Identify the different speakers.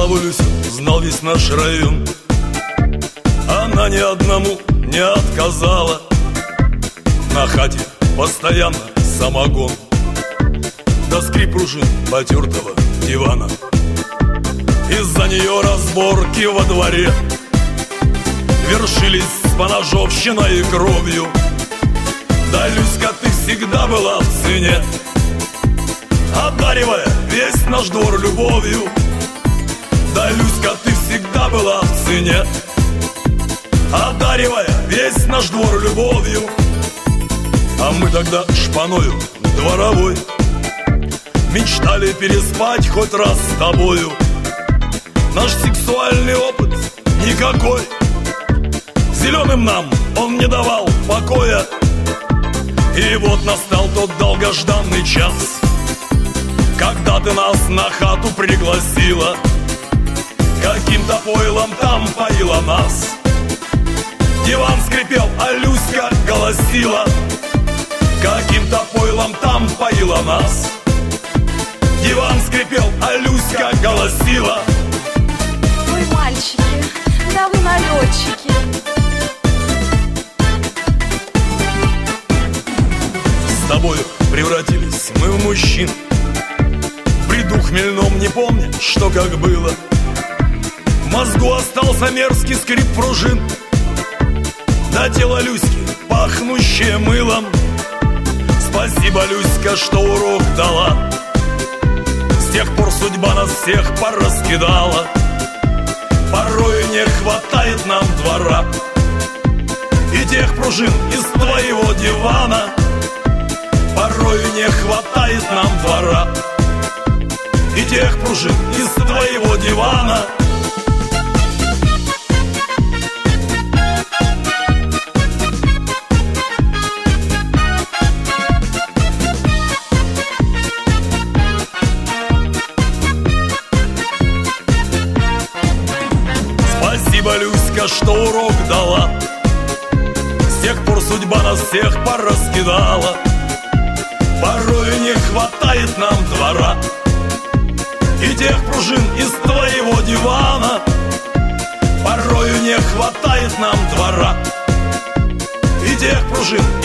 Speaker 1: бабу Люсю знал весь наш район. Она ни одному не отказала. На хате постоянно самогон, да скрип пружин потертого дивана. Из-за нее разборки во дворе вершились с поножовщиной и кровью. Да, Люська, ты всегда была в цене, одаривая весь наш двор любовью. Да, Люська, ты всегда была в цене, одаривая весь наш двор любовью. А мы тогда шпаною дворовой мечтали переспать хоть раз с тобою. Наш сексуальный опыт никакой, зеленым нам он не давал покоя. И вот настал тот долгожданный час, когда ты нас на хату пригласила, каким-то пойлом там поила нас. Диван скрипел, а Люська голосила, каким-то пойлом там поила нас. Диван скрипел, а Люська голосила.
Speaker 2: Ой, мальчики, да вы налетчики.
Speaker 1: С тобою превратились мы в мужчин, в бреду хмельном не помня, что как было. В мозгу остался мерзкий скрип пружин, да тело Люськи, пахнущее мылом. Спасибо, Люська, что урок дала. С тех пор судьба нас всех пораскидала. Порой не хватает нам двора и тех пружин из твоего дивана. Порой не хватает нам двора и тех пружин из твоего дивана. Спасибо, Люська, что урок дала. С тех пор судьба нас всех пораскидала. Порой не хватает нам двора и тех пружин из твоего дивана. Порой не хватает нам двора и тех пружин